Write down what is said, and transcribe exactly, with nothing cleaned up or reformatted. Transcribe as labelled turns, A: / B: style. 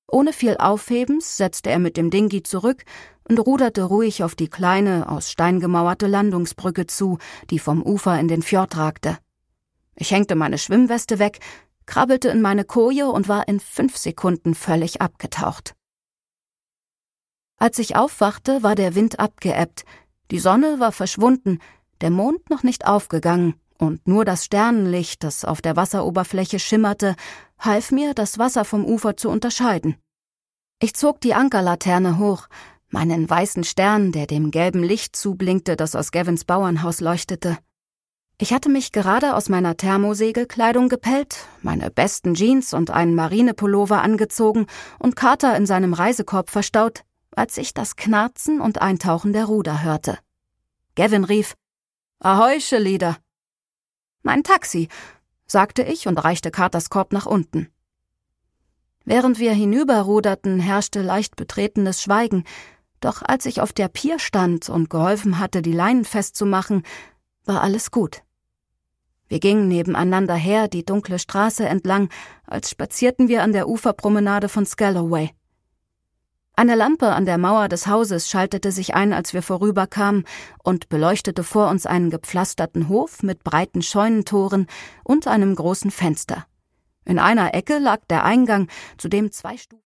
A: Ohne viel Aufhebens setzte er mit dem Dinghy zurück und ruderte ruhig auf die kleine, aus Stein gemauerte Landungsbrücke zu, die vom Ufer in den Fjord ragte. Ich hängte meine Schwimmweste weg, krabbelte in meine Koje und war in fünf Sekunden völlig abgetaucht. Als ich aufwachte, war der Wind abgeebbt, die Sonne war verschwunden, der Mond noch nicht aufgegangen, und nur das Sternenlicht, das auf der Wasseroberfläche schimmerte, half mir, das Wasser vom Ufer zu unterscheiden. Ich zog die Ankerlaterne hoch, meinen weißen Stern, der dem gelben Licht zublinkte, das aus Gavins Bauernhaus leuchtete. Ich hatte mich gerade aus meiner Thermosegelkleidung gepellt, meine besten Jeans und einen Marinepullover angezogen und Carter in seinem Reisekorb verstaut, als ich das Knarzen und Eintauchen der Ruder hörte. Gavin rief: »Ahoi, Shelida!« »Mein Taxi«, sagte ich und reichte Carters Korb nach unten. Während wir hinüberruderten, herrschte leicht betretenes Schweigen, doch als ich auf der Pier stand und geholfen hatte, die Leinen festzumachen, war alles gut. Wir gingen nebeneinander her die dunkle Straße entlang, als spazierten wir an der Uferpromenade von Scalloway. Eine Lampe an der Mauer des Hauses schaltete sich ein, als wir vorüberkamen, und beleuchtete vor uns einen gepflasterten Hof mit breiten Scheunentoren und einem großen Fenster. In einer Ecke lag der Eingang, zu dem zwei Stufen